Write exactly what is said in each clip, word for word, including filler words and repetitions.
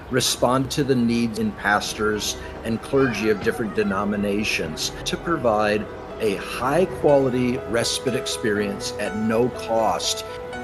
respond to the needs in pastors and clergy of different denominations to provide a high-quality respite experience at no cost.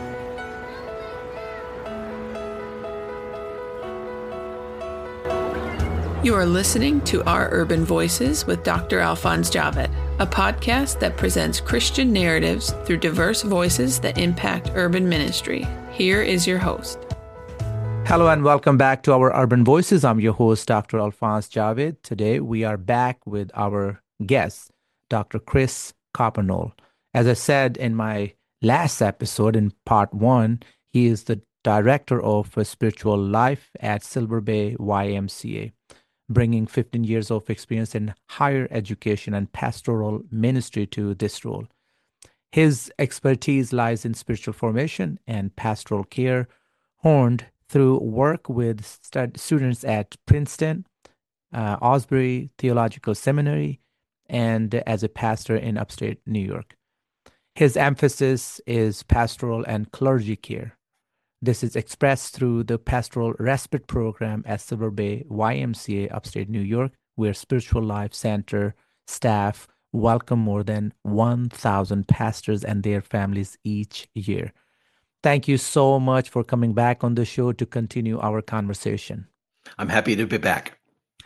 You are listening to Our Urban Voices with Doctor Alphonse Javed, a podcast that presents Christian narratives through diverse voices that impact urban ministry. Here is your host. Hello and welcome back to Our Urban Voices. I'm your host, Doctor Alphonse Javed. Today we are back with our guest, Doctor Chris Coppernoll. As I said in my last episode, in part one, he is the Director of Spiritual Life at Silver Bay Y M C A, bringing fifteen years of experience in higher education and pastoral ministry to this role. His expertise lies in spiritual formation and pastoral care, honed through work with stud- students at Princeton, uh, Osbury Theological Seminary, and as a pastor in upstate New York. His emphasis is pastoral and clergy care. This is expressed through the Pastoral Respite Program at Silver Bay Y M C A, upstate New York, where Spiritual Life Center staff welcome more than one thousand pastors and their families each year. Thank you so much for coming back on the show to continue our conversation. I'm happy to be back.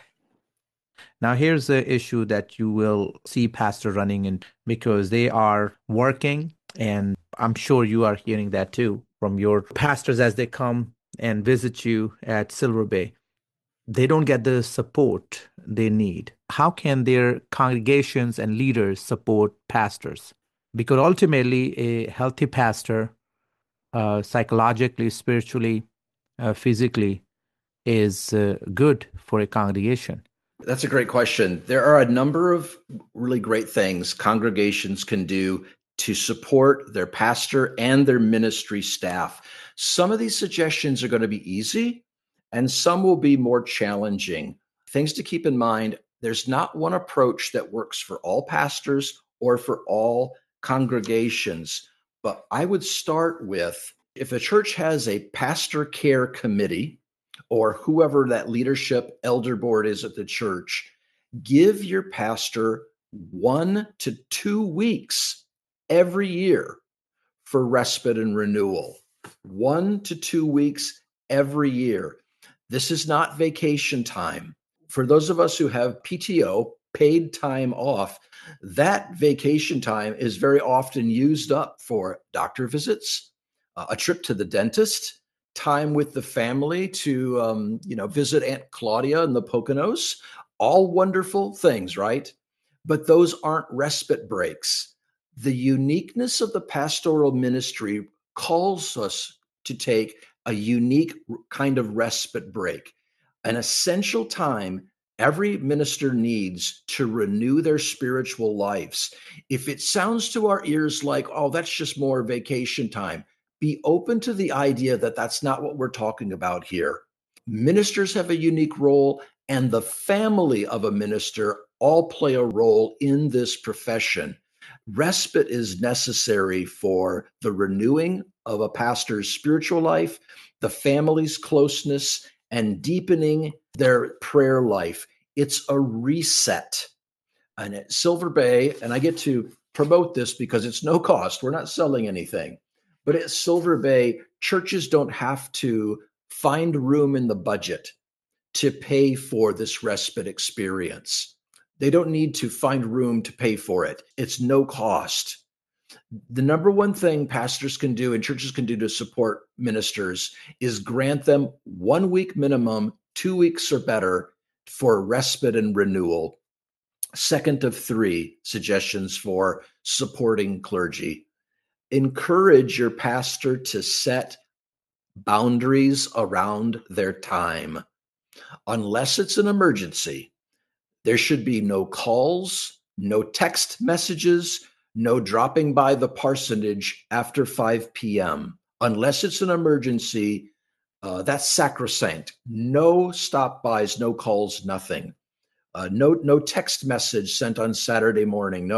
Now, here's the issue that you will see pastors running in because they are working, and I'm sure you are hearing that too from your pastors as they come and visit you at Silver Bay. They don't get the support they need. How can their congregations and leaders support pastors? Because ultimately, a healthy pastor, uh, psychologically, spiritually, uh, physically, is uh, good for a congregation. That's a great question. There are a number of really great things congregations can do to support their pastor and their ministry staff. Some of these suggestions are going to be easy, and some will be more challenging. Things to keep in mind, there's not one approach that works for all pastors or for all congregations. But I would start with, if a church has a pastor care committee, or whoever that leadership elder board is at the church, give your pastor one to two weeks every year for respite and renewal. One to two weeks every year. This is not vacation time. For those of us who have P T O, paid time off, that vacation time is very often used up for doctor visits, uh, a trip to the dentist, time with the family to, um, you know, visit Aunt Claudia in the Poconos, all wonderful things, right? But those aren't respite breaks. The uniqueness of the pastoral ministry calls us to take a unique kind of respite break, an essential time every minister needs to renew their spiritual lives. If it sounds to our ears like, oh, that's just more vacation time, be open to the idea that that's not what we're talking about here. Ministers have a unique role, and the family of a minister all play a role in this profession. Respite is necessary for the renewing of a pastor's spiritual life, the family's closeness, and deepening their prayer life. It's a reset. And at Silver Bay, and I get to promote this because it's no cost, we're not selling anything. But at Silver Bay, churches don't have to find room in the budget to pay for this respite experience. They don't need to find room to pay for it. It's no cost. The number one thing pastors can do and churches can do to support ministers is grant them one week minimum, two weeks or better for respite and renewal. Second of three suggestions for supporting clergy. Encourage your pastor to set boundaries around their time. Unless it's an emergency, there should be no calls, no text messages, no dropping by the parsonage after five p.m. Unless it's an emergency, uh, that's sacrosanct. No stop-bys, no calls, nothing. Uh, no, no text message sent on Saturday morning. No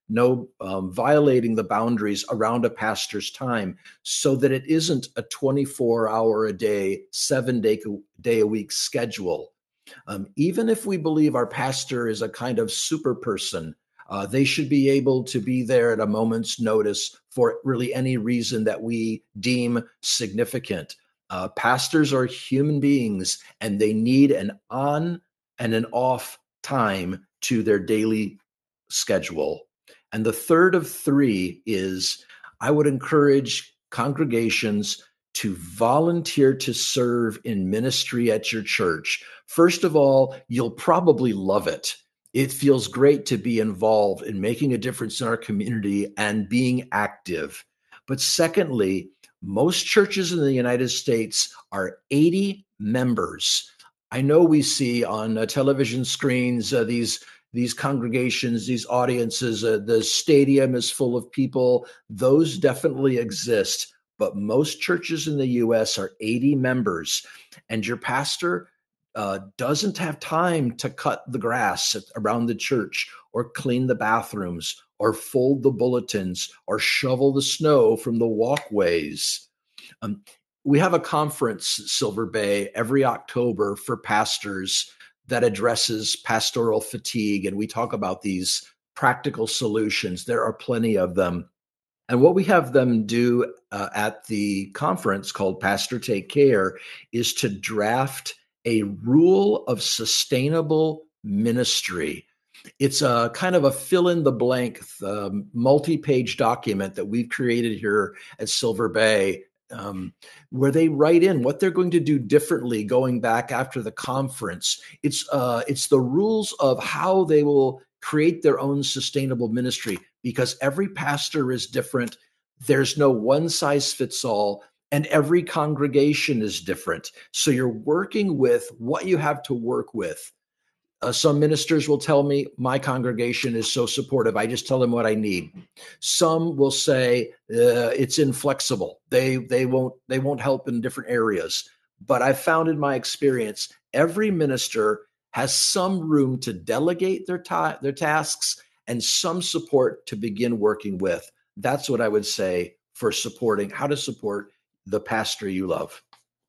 no um, violating the boundaries around a pastor's time, so that it isn't a twenty-four hour a day, seven day, day a week schedule. Um, even if we believe our pastor is a kind of super person, uh, they should be able to be there at a moment's notice for really any reason that we deem significant. Uh, pastors are human beings, and they need an on and an off time to their daily schedule. And the third of three is, I would encourage congregations to volunteer to serve in ministry at your church. First of all, you'll probably love it. It feels great to be involved in making a difference in our community and being active. But secondly, most churches in the United States are eighty members. I know we see on uh, television screens uh, these these congregations, these audiences, uh, the stadium is full of people. Those definitely exist. But most churches in the U S are eighty members, and your pastor uh, doesn't have time to cut the grass around the church, or clean the bathrooms, or fold the bulletins, or shovel the snow from the walkways. Um, we have a conference, Silver Bay, every October for pastors that addresses pastoral fatigue, and we talk about these practical solutions. There are plenty of them. And what we have them do uh, at the conference, called Pastor Take Care, is to draft a rule of sustainable ministry. It's a kind of a fill in the blank um, multi-page document that we've created here at Silver Bay, um, where they write in what they're going to do differently going back after the conference. It's uh, it's the rules of how they will create their own sustainable ministry, because every pastor is different. There's no one size fits all, and every congregation is different. So you're working with what you have to work with. Uh, some ministers will tell me, my congregation is so supportive, I just tell them what I need. Some will say uh, it's inflexible. They they won't they won't help in different areas. But I've found in my experience, every minister has some room to delegate their ta- their tasks and some support to begin working with. That's what I would say for supporting, how to support the pastor you love.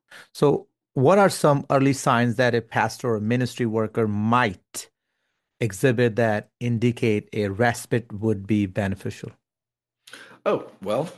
So, what are some early signs that a pastor or ministry worker might exhibit that indicate a respite would be beneficial? Oh, well,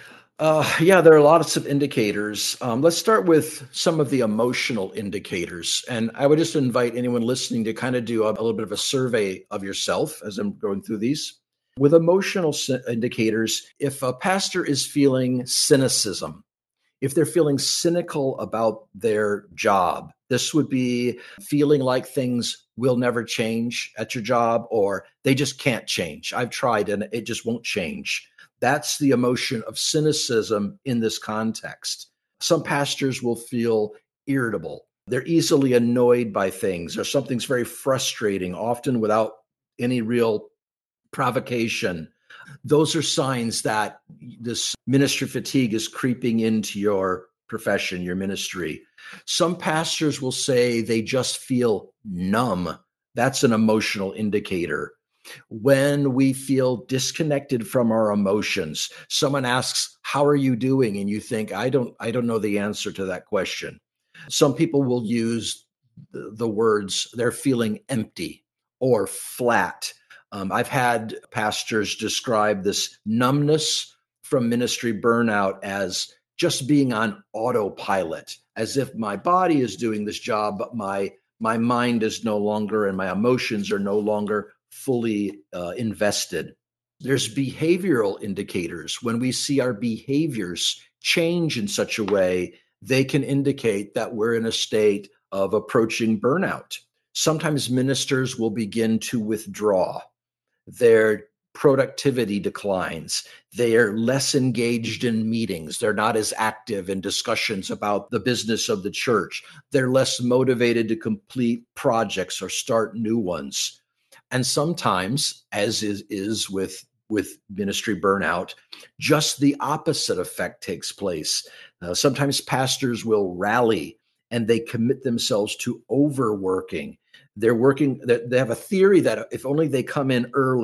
uh, yeah, there are lots of indicators. Um, let's start with some of the emotional indicators. And I would just invite anyone listening to kind of do a, a little bit of a survey of yourself as I'm going through these. With emotional indicators, if a pastor is feeling cynicism, if they're feeling cynical about their job, this would be feeling like things will never change at your job, or they just can't change. I've tried and it just won't change. That's the emotion of cynicism in this context. Some pastors will feel irritable. They're easily annoyed by things, or something's very frustrating, often without any real provocation. Those are signs that this ministry fatigue is creeping into your profession, your ministry. Some pastors will say they just feel numb. That's an emotional indicator. When we feel disconnected from our emotions, someone asks, "How are you doing?" And you think, I don't, I don't know the answer to that question. Some people will use the, the words, they're feeling empty or flat. Um, I've had pastors describe this numbness from ministry burnout as just being on autopilot, as if my body is doing this job, but my my mind is no longer, and my emotions are no longer fully uh, invested. There's behavioral indicators. When we see our behaviors change in such a way, they can indicate that we're in a state of approaching burnout. Sometimes ministers will begin to withdraw. Their productivity declines. They are less engaged in meetings. They're not as active in discussions about the business of the church. They're less motivated to complete projects or start new ones. And sometimes, as is, is with, with ministry burnout, just the opposite effect takes place. Uh, sometimes pastors will rally and they commit themselves to overworking. They're working, they have a theory that if only they come in early,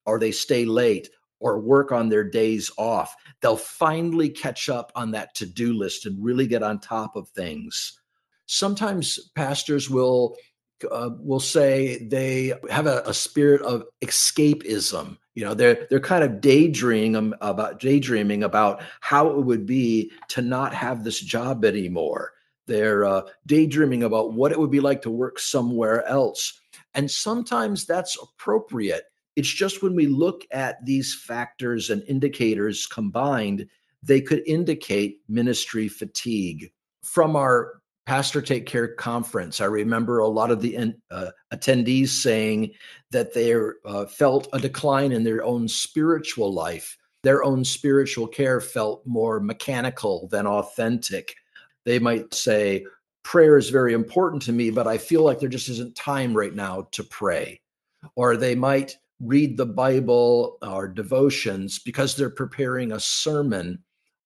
or they stay late or work on their days off, they'll finally catch up on that to-do list and really get on top of things. Sometimes pastors will uh, will say they have a, a spirit of escapism. You know, they're they're kind of daydreaming about daydreaming about how it would be to not have this job anymore. They're uh, daydreaming about what it would be like to work somewhere else. And sometimes that's appropriate. It's just when we look at these factors and indicators combined, they could indicate ministry fatigue. From our Pastor Take Care conference, I remember a lot of the uh, attendees saying that they uh, felt a decline in their own spiritual life. Their own spiritual care felt more mechanical than authentic. They might say, prayer is very important to me, but I feel like there just isn't time right now to pray. Or they might read the Bible or devotions because they're preparing a sermon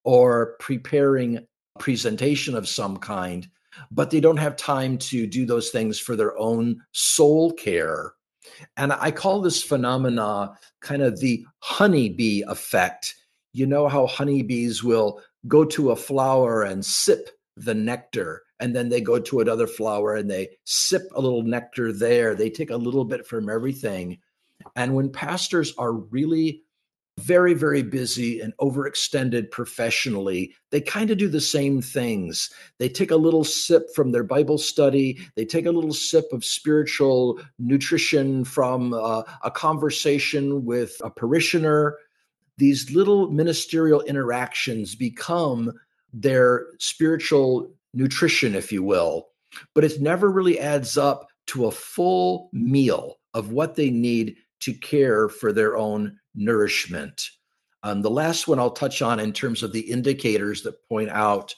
or preparing a presentation of some kind, but they don't have time to do those things for their own soul care. And I call this phenomena kind of the honeybee effect. You know how honeybees will go to a flower and sip the nectar, and then they go to another flower and they sip a little nectar there. They take a little bit from everything. And when pastors are really very, very busy and overextended professionally, they kind of do the same things. They take a little sip from their Bible study. They take a little sip of spiritual nutrition from uh, a conversation with a parishioner. These little ministerial interactions become their spiritual nutrition, if you will, but it never really adds up to a full meal of what they need to care for their own nourishment. Um, the last one I'll touch on in terms of the indicators that point out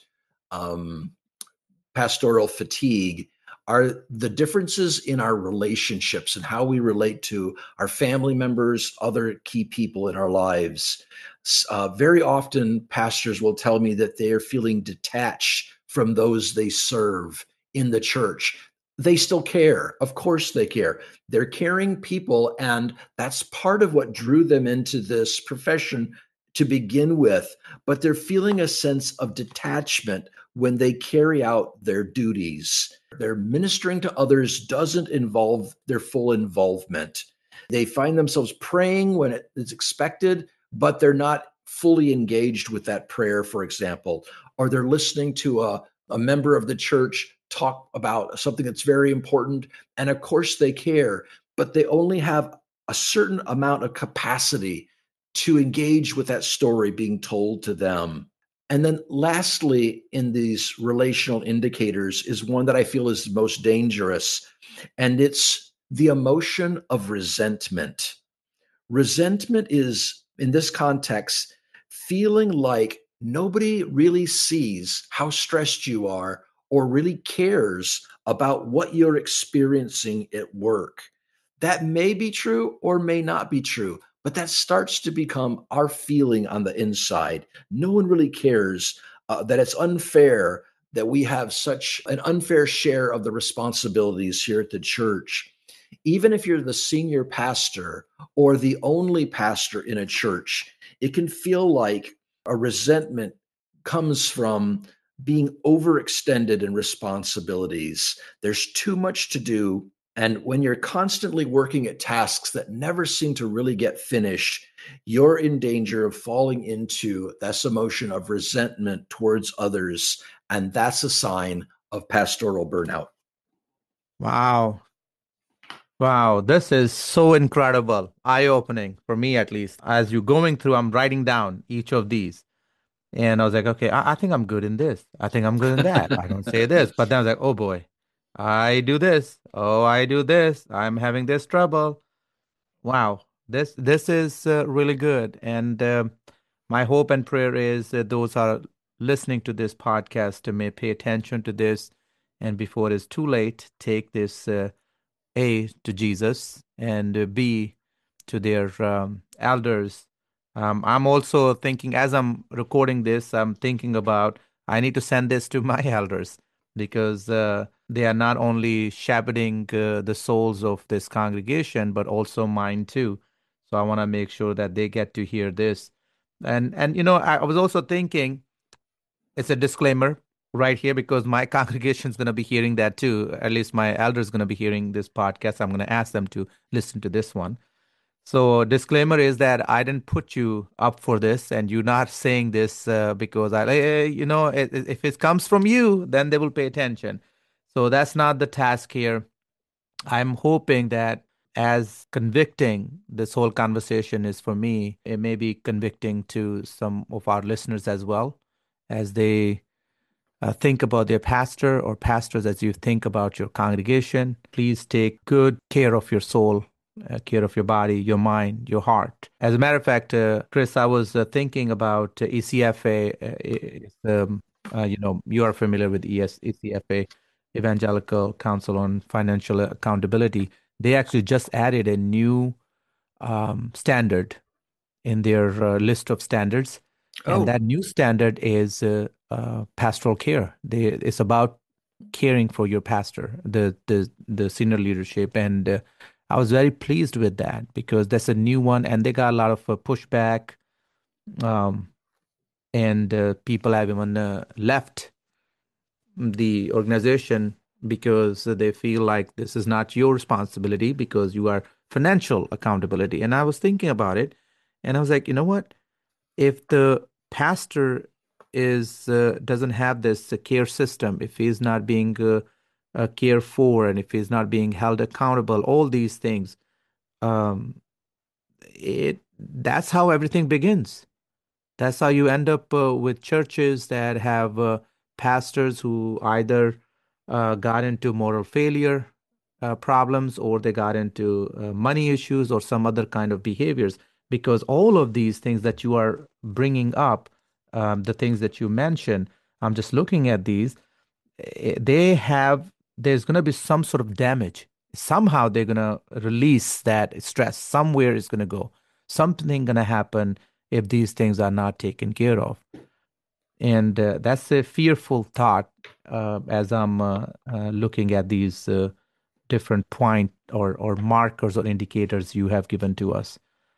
um, pastoral fatigue are the differences in our relationships and how we relate to our family members, other key people in our lives. Uh, very often, pastors will tell me that they are feeling detached from those they serve in the church. They still care. Of course they care. They're caring people, and that's part of what drew them into this profession to begin with. But they're feeling a sense of detachment when they carry out their duties. Their ministering to others doesn't involve their full involvement. They find themselves praying when it is expected, but they're not fully engaged with that prayer, for example, or they're listening to a, a member of the church talk about something that's very important. And of course they care, but they only have a certain amount of capacity to engage with that story being told to them. And then lastly, in these relational indicators is one that I feel is most dangerous, and it's the emotion of resentment. Resentment is, in this context, feeling like nobody really sees how stressed you are or really cares about what you're experiencing at work. That may be true or may not be true, but that starts to become our feeling on the inside. No one really cares, uh, that it's unfair that we have such an unfair share of the responsibilities here at the church. Even if you're the senior pastor or the only pastor in a church, it can feel like a resentment comes from being overextended in responsibilities. There's too much to do. And when you're constantly working at tasks that never seem to really get finished, you're in danger of falling into this emotion of resentment towards others. And that's a sign of pastoral burnout. Wow. Wow, this is so incredible, eye-opening for me at least. As you're going through, I'm writing down each of these. And I was like, okay, I, I think I'm good in this. I think I'm good in that. I don't say this. But then I was like, oh boy, I do this. Oh, I do this. I'm having this trouble. Wow, this this is uh, really good. And uh, my hope and prayer is that those are listening to this podcast may pay attention to this. And before it's too late, take this uh, A, to Jesus, and uh, B, to their um, elders. Um, I'm also thinking, as I'm recording this, I'm thinking about I need to send this to my elders because uh, they are not only shepherding uh, the souls of this congregation, but also mine too. So I want to make sure that they get to hear this. And, and you know, I, I was also thinking, it's a disclaimer right here because my congregation is going to be hearing that too. At least my elders going to be hearing this podcast. I'm going to ask them to listen to this one. So disclaimer is that I didn't put you up for this, and you're not saying this uh, because I, eh, you know, it, it- if it comes from you, then they will pay attention. So that's not the task here. I'm hoping that as convicting this whole conversation is for me, it may be convicting to some of our listeners as well, as they uh, think about their pastor or pastors, as you think about your congregation. Please take good care of your soul, uh, care of your body, your mind, your heart. As a matter of fact, uh, Chris, I was uh, thinking about uh, E C F A. Uh, it's, um, uh, you know, you are familiar with E S, E C F A, Evangelical Council on Financial Accountability. They actually just added a new um, standard in their uh, list of standards. And Oh, that new standard is uh, uh, pastoral care. They, it's about caring for your pastor, the the the senior leadership, and uh, I was very pleased with that because that's a new one, and they got a lot of uh, pushback, um, and uh, people have even uh, left the organization because they feel like this is not your responsibility because you are financial accountability. And I was thinking about it, and I was like, you know what? If the pastor is uh, doesn't have this uh, care system, if he's not being uh, uh, cared for, and if he's not being held accountable, all these things, um, it that's how everything begins. That's how you end up uh, with churches that have uh, pastors who either uh, got into moral failure uh, problems, or they got into uh, money issues or some other kind of behaviors. Because all of these things that you are bringing up, um, the things that you mentioned, I'm just looking at these, eh, they have, there's going to be some sort of damage. Somehow they're going to release that stress. Somewhere it's going to go. Something going to happen if these things are not taken care of. And uh, that's a fearful thought uh, as I'm uh, uh, looking at these uh, different point or, or markers or indicators you have given to us.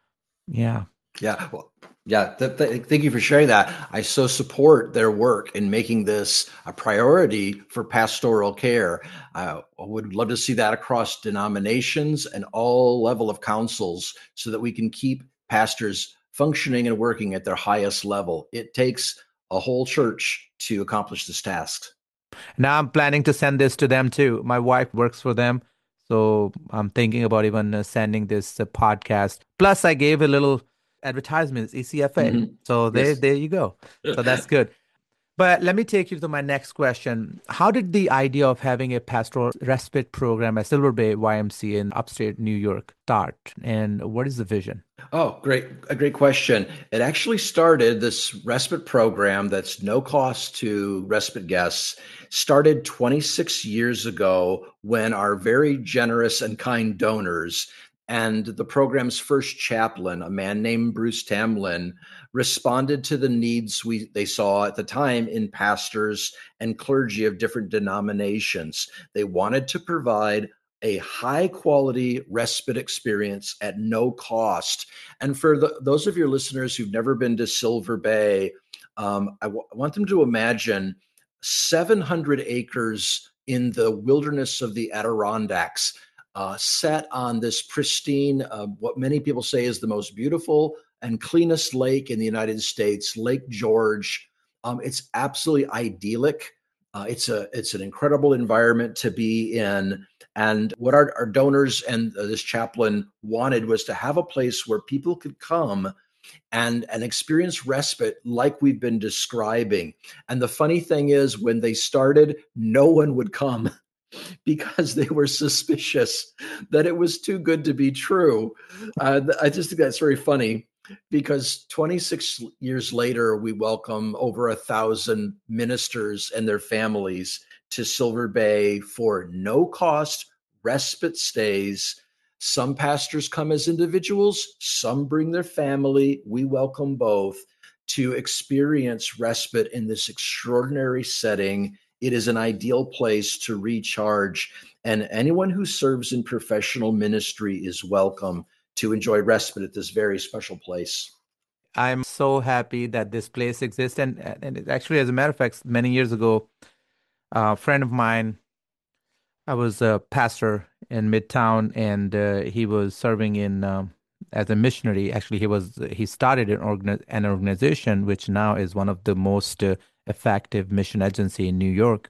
Yeah. yeah. Well, yeah. Th- th- thank you for sharing that. I so support their work in making this a priority for pastoral care. I would love to see that across denominations and all level of councils so that we can keep pastors functioning and working at their highest level. It takes a whole church to accomplish this task. Now I'm planning to send this to them too. My wife works for them. So I'm thinking about even uh, sending this uh, podcast. Plus, I gave a little advertisement, E C F A. Mm-hmm. So there, Yes. there you go. So that's good. But let me take you to my next question. How did the idea of having a pastoral respite program at Silver Bay Y M C A in upstate New York start? And what is the vision? Oh, great. A great question. It actually started, this respite program that's no cost to respite guests, started twenty-six years ago when our very generous and kind donors and the program's first chaplain, a man named Bruce Tamlin, responded to the needs we they saw at the time in pastors and clergy of different denominations. They wanted to provide a high quality respite experience at no cost. And for the, those of your listeners who've never been to Silver Bay, um, I, w- I want them to imagine seven hundred acres in the wilderness of the Adirondacks, uh, set on this pristine, uh, what many people say is the most beautiful and cleanest lake in the United States, Lake George. Um, it's absolutely idyllic. Uh, it's a it's an incredible environment to be in. And what our, our donors and uh, this chaplain wanted was to have a place where people could come and, and experience respite like we've been describing. And the funny thing is, when they started, no one would come because they were suspicious that it was too good to be true. Uh, I just think that's very funny because twenty-six years later, we welcome over a thousand ministers and their families to Silver Bay for no cost respite stays. Some pastors come as individuals, some bring their family. We welcome both to experience respite in this extraordinary setting. It is an ideal place to recharge, and anyone who serves in professional ministry is welcome to enjoy respite at this very special place. I'm so happy that this place exists. And, and it actually, as a matter of fact, many years ago, a friend of mine, I was a pastor in Midtown, and uh, he was serving in um, as a missionary. Actually, he was he started an, organi- an organization which now is one of the most uh, effective mission agency in New York.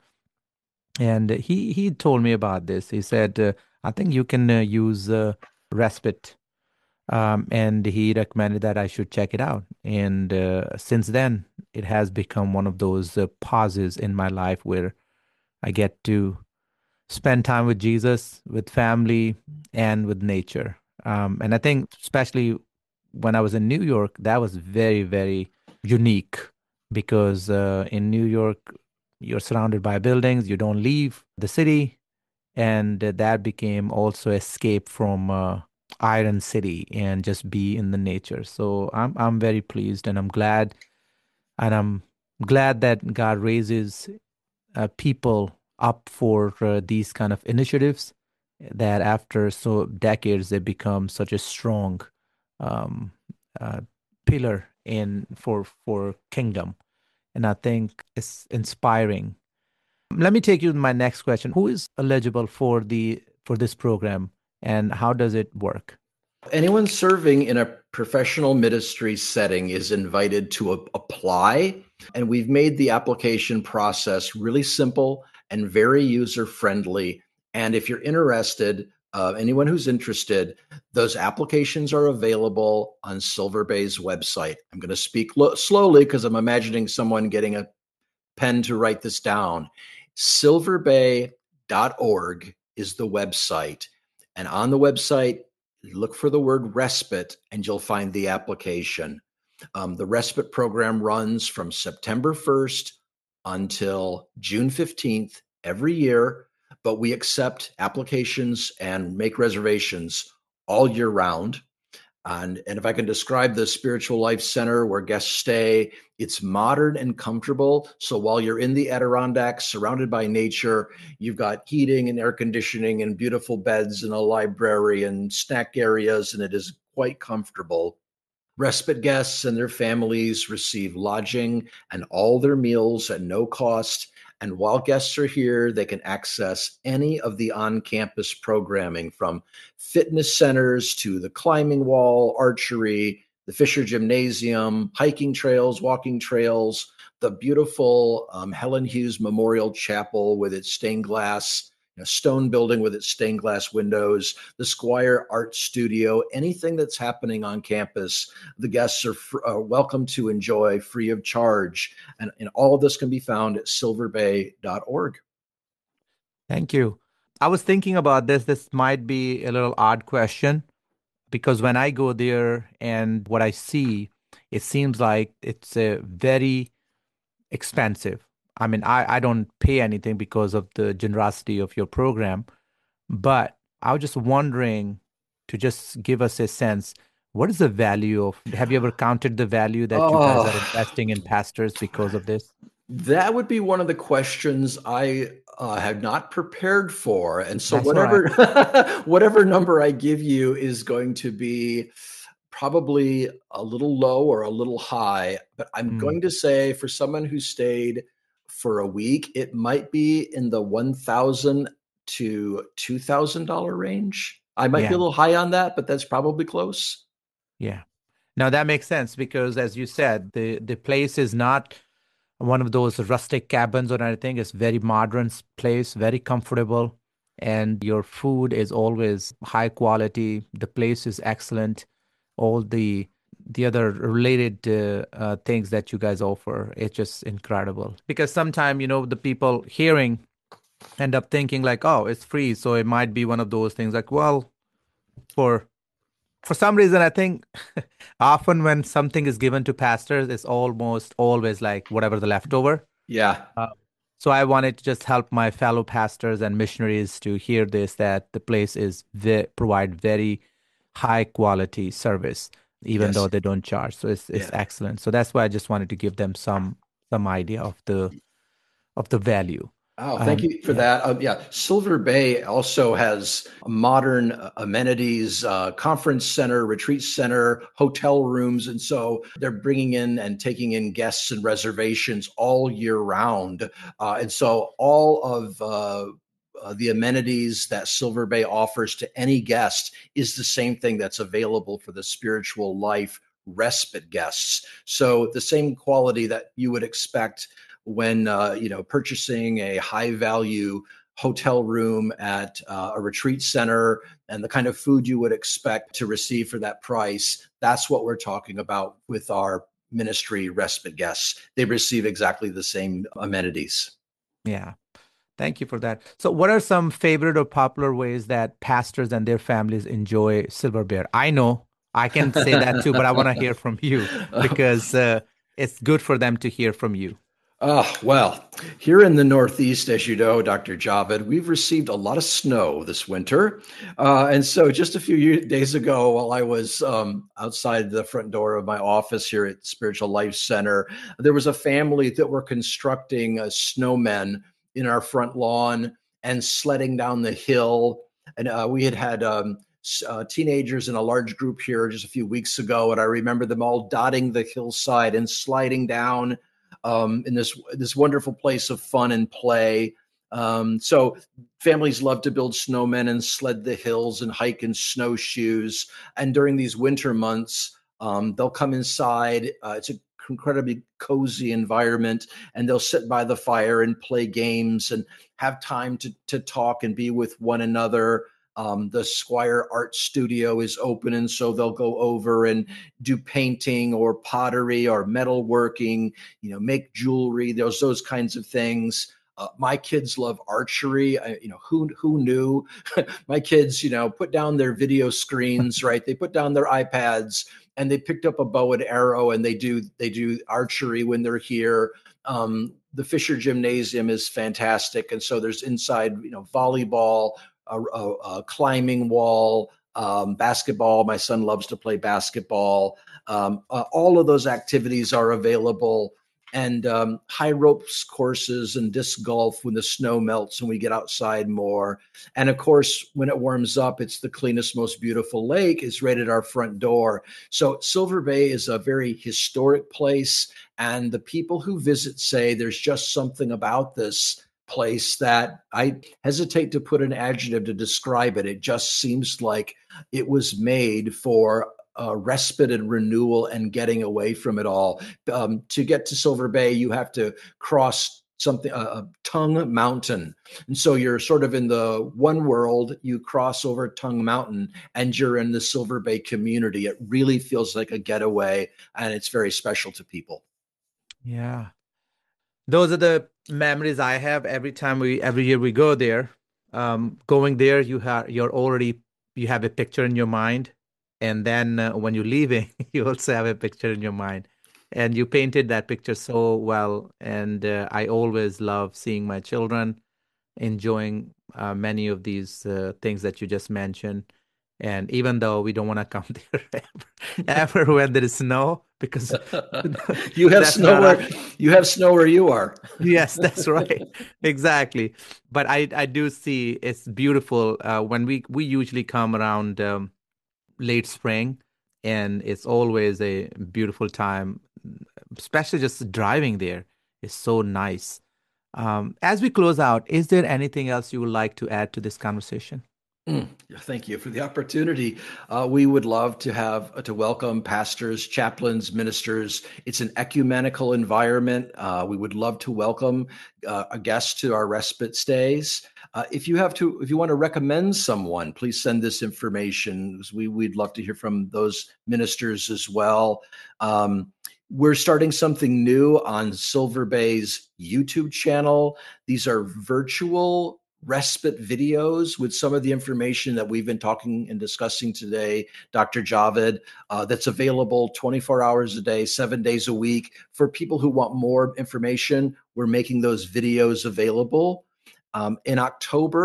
And he he told me about this. He said, uh, "I think you can uh, use uh, respite," um, and he recommended that I should check it out. And uh, since then, it has become one of those uh, pauses in my life where I get to spend time with Jesus, with family, and with nature. Um, and I think, especially when I was in New York, that was very, very unique because uh, in New York, you're surrounded by buildings, you don't leave the city. And uh, that became also escape from uh, Iron City and just be in the nature. So I'm I'm very pleased and I'm glad and I'm glad that God raises uh, people up for uh, these kind of initiatives that after so decades they become such a strong um, uh, pillar in for for kingdom, and I think it's inspiring. Let me take you to my next question. Who is eligible for the for this program, and how does it work? Anyone serving in a professional ministry setting is invited to a- apply, and we've made the application process really simple and very user friendly. And if you're interested, uh, anyone who's interested, those applications are available on Silver Bay's website. I'm going to speak lo- slowly because I'm imagining someone getting a pen to write this down. silver bay dot org is the website. And on the website, look for the word respite and you'll find the application. Um, the respite program runs from September first until June fifteenth every year, but we accept applications and make reservations all year round. And, and if I can describe the Spiritual Life Center where guests stay, it's modern and comfortable. So while you're in the Adirondacks, surrounded by nature, you've got heating and air conditioning and beautiful beds and a library and snack areas, and it is quite comfortable. Respite guests and their families receive lodging and all their meals at no cost. And while guests are here, they can access any of the on campus programming from fitness centers to the climbing wall, archery, the Fisher Gymnasium, hiking trails, walking trails, the beautiful um, Helen Hughes Memorial Chapel with its stained glass a stone building with its stained glass windows, the Squire Art Studio, anything that's happening on campus, the guests are, fr- are welcome to enjoy free of charge. And, and all of this can be found at silver bay dot org. Thank you. I was thinking about this. This might be a little odd question because when I go there and what I see, it seems like it's a very expensive. I mean, I, I don't pay anything because of the generosity of your program, but I was just wondering to just give us a sense, what is the value of, have you ever counted the value that you guys are Oh, investing in pastors because of this? that would be one of the questions I uh, have not prepared for. And so That's all right. whatever whatever number I give you is going to be probably a little low or a little high, but I'm Mm, going to say for someone who stayed for a week, it might be in the one thousand to two thousand dollar range. I might be a yeah, little high on that, but that's probably close. yeah. Now that makes sense because as you said, the, the place is not one of those rustic cabins or anything. It's very modern s- place, very comfortable, and your food is always high quality. The place is excellent. All the the other related uh, uh, things that you guys offer, it's just incredible. Because sometimes, you know, the people hearing end up thinking like, oh, it's free, so it might be one of those things like, well, for for some reason, I think often when something is given to pastors, it's almost always like whatever the leftover. Yeah. Uh, so I wanted to just help my fellow pastors and missionaries to hear this, that the place is ve- provide very high quality service, even though Yes. they don't charge. So it's it's Yeah. excellent. So that's why I just wanted to give them some some idea of the of the value. Oh, thank Um, you for yeah. that. Uh, yeah, Silver Bay also has modern uh, amenities, uh, conference center, retreat center, hotel rooms. And so they're bringing in and taking in guests and reservations all year round. Uh, and so all of uh, uh, the amenities that Silver Bay offers to any guest is the same thing that's available for the spiritual life respite guests. So the same quality that you would expect when uh, you know purchasing a high value hotel room at uh, a retreat center and the kind of food you would expect to receive for that price. That's what we're talking about with our ministry respite guests. They receive exactly the same amenities. Yeah. Thank you for that. So, what are some favorite or popular ways that pastors and their families enjoy Silver Bear? I know I can say that too, but I want to hear from you because uh, it's good for them to hear from you. Oh, well, here in the Northeast, as you know, Doctor Javed, we've received a lot of snow this winter. Uh, and so just a few year, days ago, while I was um, outside the front door of my office here at Spiritual Life Center, there was a family that were constructing uh, snowmen in our front lawn and sledding down the hill. And uh, we had had um, uh, teenagers in a large group here just a few weeks ago. And I remember them all dotting the hillside and sliding down um, in this this wonderful place of fun and play. Um, so families love to build snowmen and sled the hills and hike in snowshoes. And during these winter months, um, they'll come inside. Uh, it's an incredibly cozy environment, and they'll sit by the fire and play games and have time to to talk and be with one another. Um, the Squire Art Studio is open, and so they'll go over and do painting or pottery or metalworking, you know, make jewelry, those those kinds of things. Uh, my kids love archery. I, you know, who who knew? My kids, you know, put down their video screens, right? They put down their iPads and they picked up a bow and arrow and they do they do archery when they're here. Um, the Fisher Gymnasium is fantastic, and so there's inside, you know, volleyball, a, a, a climbing wall, um, basketball. My son loves to play basketball. Um, uh, all of those activities are available, and um, high ropes courses and disc golf when the snow melts and we get outside more. And of course, when it warms up, it's the cleanest, most beautiful lake is right at our front door. So Silver Bay is a very historic place. And the people who visit say there's just something about this place that I hesitate to put an adjective to describe it. It just seems like it was made for uh, respite and renewal and getting away from it all. Um, to get to Silver Bay, you have to cross something, a uh, Tongue Mountain. And so you're sort of in the one world, you cross over Tongue Mountain and you're in the Silver Bay community. It really feels like a getaway, and it's very special to people. Yeah. Those are the memories I have every time we, every year we go there. Um, going there, you have, you're already, you have a picture in your mind. And then uh, when you're leaving, you also have a picture in your mind. And you painted that picture so well. And uh, I always love seeing my children enjoying uh, many of these uh, things that you just mentioned. And even though we don't want to come there ever, ever when there is snow, because you have snow where our... you have snow where you are. Yes, that's right. Exactly. But I, I do see it's beautiful uh, when we, we usually come around um, late spring, and it's always a beautiful time, especially just driving there is so nice. Um, as we close out, is there anything else you would like to add to this conversation? Mm, thank you for the opportunity. Uh, we would love to have uh, to welcome pastors, chaplains, ministers. It's an ecumenical environment. Uh, we would love to welcome uh, a guest to our respite stays. Uh, if you have to, if you want to recommend someone, please send this information. We we'd love to hear from those ministers as well. Um, We're starting something new on Silver Bay's YouTube channel. These are virtual respite videos with some of the information that we've been talking and discussing today, Doctor Javed, uh, that's available twenty-four hours a day, seven days a week. For people who want more information, we're making those videos available. Um, in October,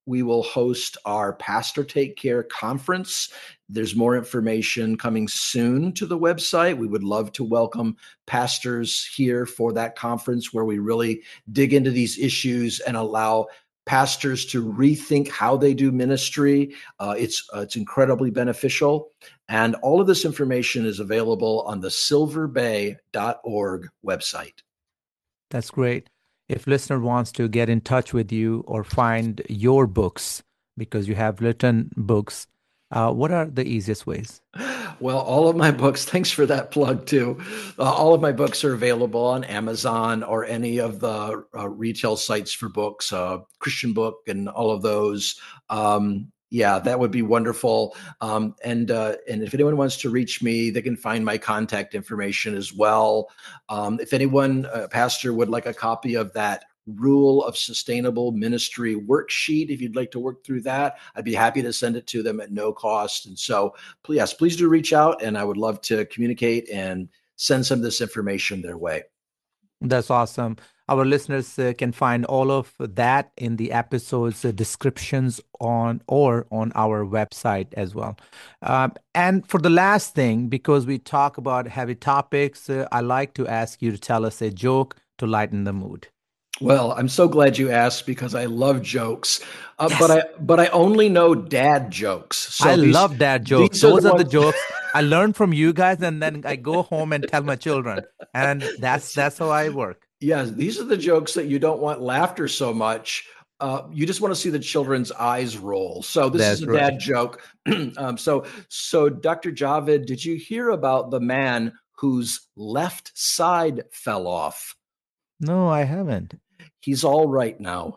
we will host our Pastor Take Care conference. There's more information coming soon to the website. We would love to welcome pastors here for that conference where we really dig into these issues and allow pastors to rethink how they do ministry. Uh, it's uh, it's incredibly beneficial. And all of this information is available on the silver bay dot org website. That's great. If listener wants to get in touch with you or find your books, because you have written books, uh, what are the easiest ways? Well, all of my books, thanks for that plug too. Uh, all of my books are available on Amazon or any of the uh, retail sites for books, uh, Christian Book and all of those. Um, yeah, that would be wonderful. Um, and uh, and if anyone wants to reach me, they can find my contact information as well. Um, if anyone, uh, pastor, would like a copy of that Rule of Sustainable Ministry worksheet, if you'd like to work through that, I'd be happy to send it to them at no cost. And so, please, yes, please do reach out, and I would love to communicate and send some of this information their way. That's awesome. Our listeners uh, can find all of that in the episode's uh, descriptions on or on our website as well. Um, and for the last thing, because we talk about heavy topics, uh, I like to ask you to tell us a joke to lighten the mood. Well, I'm so glad you asked because I love jokes, uh, Yes. but I but I only know dad jokes. So I these- love dad jokes. these are Those the are the ones- jokes I learn from you guys, and then I go home and tell my children, and that's that's how I work. Yes, these are the jokes that you don't want laughter so much. Uh, you just want to see the children's eyes roll. So this That's is a right. dad joke. um, so, so Doctor Javed, did you hear about the man whose left side fell off? No, I haven't. He's all right now.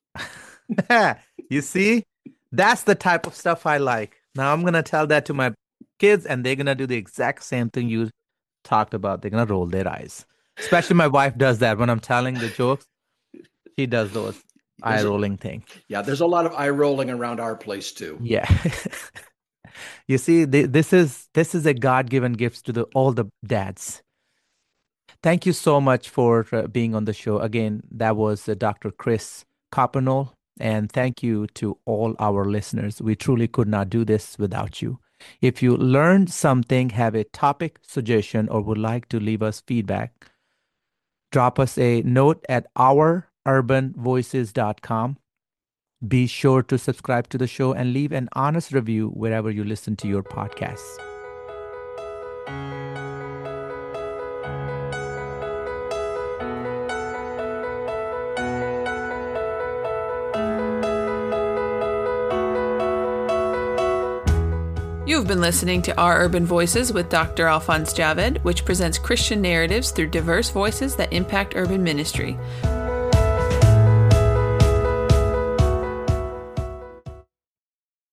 You see, that's the type of stuff I like. Now I'm gonna tell that to my kids, and they're gonna do the exact same thing you talked about. They're gonna roll their eyes. Especially my wife does that when I'm telling the jokes. She does those eye rolling thing. Yeah, there's a lot of eye rolling around our place too. Yeah. You see, th- this is this is a God-given gift to the all the dads. Thank you so much for uh, being on the show. Again, that was uh, Doctor Chris Coppenole, and thank you to all our listeners. We truly could not do this without you. If you learned something, have a topic suggestion, or would like to leave us feedback, drop us a note at our urban voices dot com. Be sure to subscribe to the show and leave an honest review wherever you listen to your podcasts. You've been listening to Our Urban Voices with Doctor Alphonse Javed, which presents Christian narratives through diverse voices that impact urban ministry.